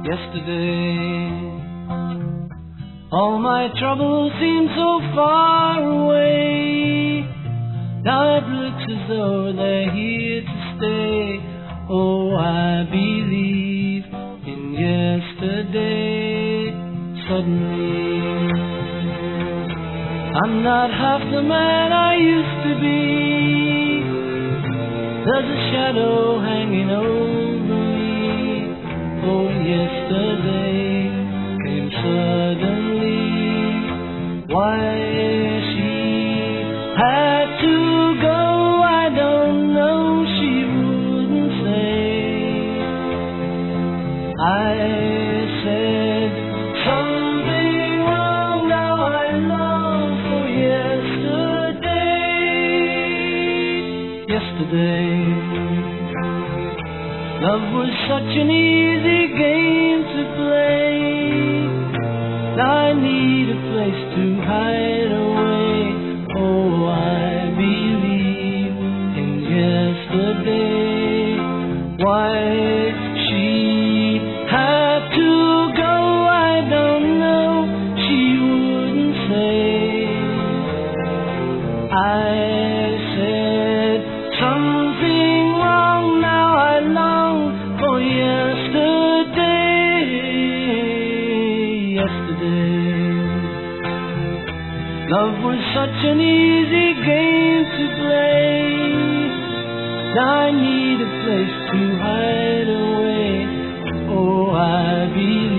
yesterday. All my troubles seem so far away. Now it looks as though they're here to stay. Oh, I believe in yesterday. Suddenly, I'm not half the man I used to be. There's a shadow hanging over me. Oh, yesterday came suddenly. Why she had to go, I don't know, she wouldn't say. I said something wrong, now I long for yesterday. Yesterday, love was such an easy game to play. Now I need a place to hide away. Oh, I believe in yesterday. Why she had to go, I don't know, she wouldn't say. I said something wrong, now I long for yesterday. Yesterday, love was such an easy game to play. Now I need a place to hide away. Oh, I believe